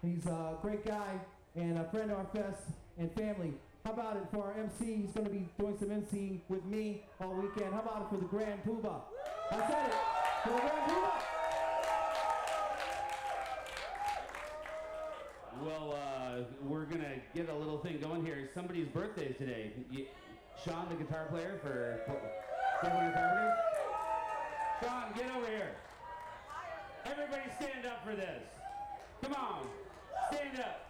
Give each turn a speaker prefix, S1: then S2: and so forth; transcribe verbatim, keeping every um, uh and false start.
S1: He's a great guy and a friend of our fest and family. How about it for our M C? He's going to be doing some emceeing with me all weekend. How about it for the Grand Poobah? I said it. For the Grand Poobah.
S2: Well, uh, we're going to get a little thing going here. Somebody's birthday is today. You, Sean, the guitar player for Cleveland Guitar Players. Sean, get over here. Everybody stand up for this. Come on. Stand up.